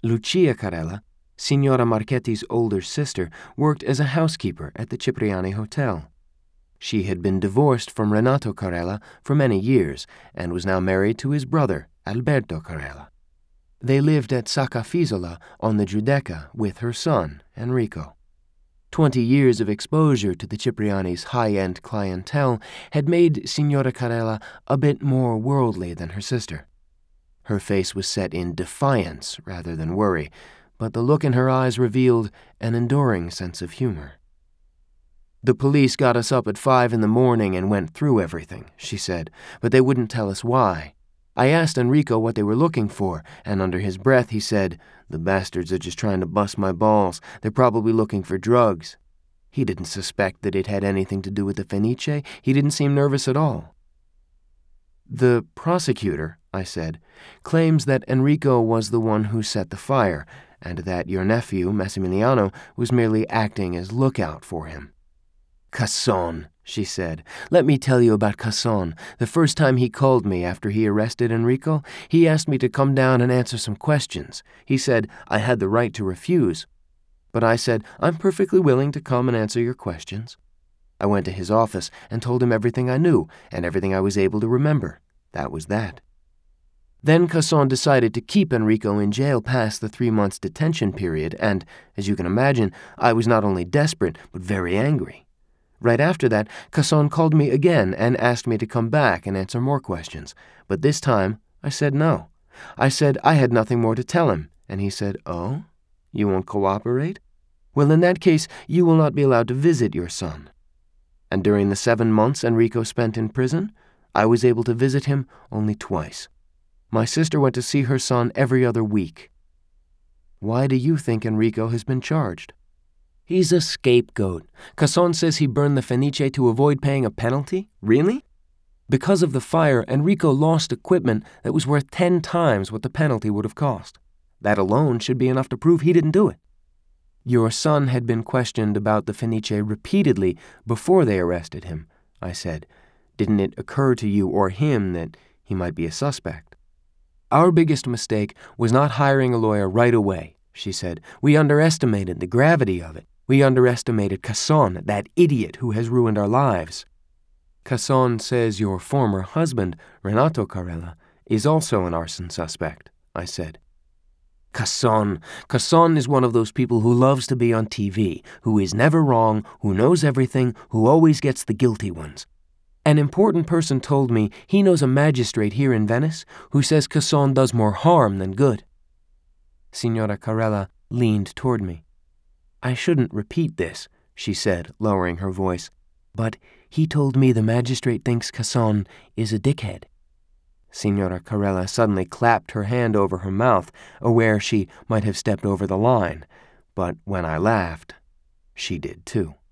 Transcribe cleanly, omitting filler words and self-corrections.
Lucia Carella, Signora Marchetti's older sister, worked as a housekeeper at the Cipriani Hotel. She had been divorced from Renato Carella for many years and was now married to his brother, Alberto Carella. They lived at Saccafisola on the Giudecca with her son, Enrico. 20 years of exposure to the Cipriani's high-end clientele had made Signora Carella a bit more worldly than her sister. Her face was set in defiance rather than worry, but the look in her eyes revealed an enduring sense of humor. "The police got us up at 5 in the morning and went through everything," she said, "but they wouldn't tell us why. I asked Enrico what they were looking for, and under his breath he said, 'The bastards are just trying to bust my balls. They're probably looking for drugs.' He didn't suspect that it had anything to do with the Fenice. He didn't seem nervous at all." "The prosecutor," I said, "claims that Enrico was the one who set the fire, and that your nephew, Massimiliano, was merely acting as lookout for him." "Casson," she said. "Let me tell you about Casson. The first time he called me after he arrested Enrico, he asked me to come down and answer some questions. He said I had the right to refuse. But I said, I'm perfectly willing to come and answer your questions. I went to his office and told him everything I knew and everything I was able to remember. That was that. Then Casson decided to keep Enrico in jail past the 3 months detention period, and, as you can imagine, I was not only desperate, but very angry. Right after that, Casson called me again and asked me to come back and answer more questions, but this time I said no. I said I had nothing more to tell him, and he said, "Oh? You won't cooperate? Well, in that case, you will not be allowed to visit your son." And during the 7 months Enrico spent in prison, I was able to visit him only twice. My sister went to see her son every other week. Why do you think Enrico has been charged? He's a scapegoat. Casson says he burned the Fenice to avoid paying a penalty? Really? Because of the fire, Enrico lost equipment that was worth 10 times what the penalty would have cost. That alone should be enough to prove he didn't do it. Your son had been questioned about the Fenice repeatedly before they arrested him, I said. Didn't it occur to you or him that he might be a suspect? Our biggest mistake was not hiring a lawyer right away, she said. We underestimated the gravity of it. We underestimated Casson, that idiot who has ruined our lives. Casson says your former husband, Renato Carella, is also an arson suspect, I said. Casson is one of those people who loves to be on TV, who is never wrong, who knows everything, who always gets the guilty ones. An important person told me he knows a magistrate here in Venice who says Casson does more harm than good. Signora Carella leaned toward me. I shouldn't repeat this, she said, lowering her voice, but he told me the magistrate thinks Casson is a dickhead. Signora Carella suddenly clapped her hand over her mouth, aware she might have stepped over the line, but when I laughed, she did too.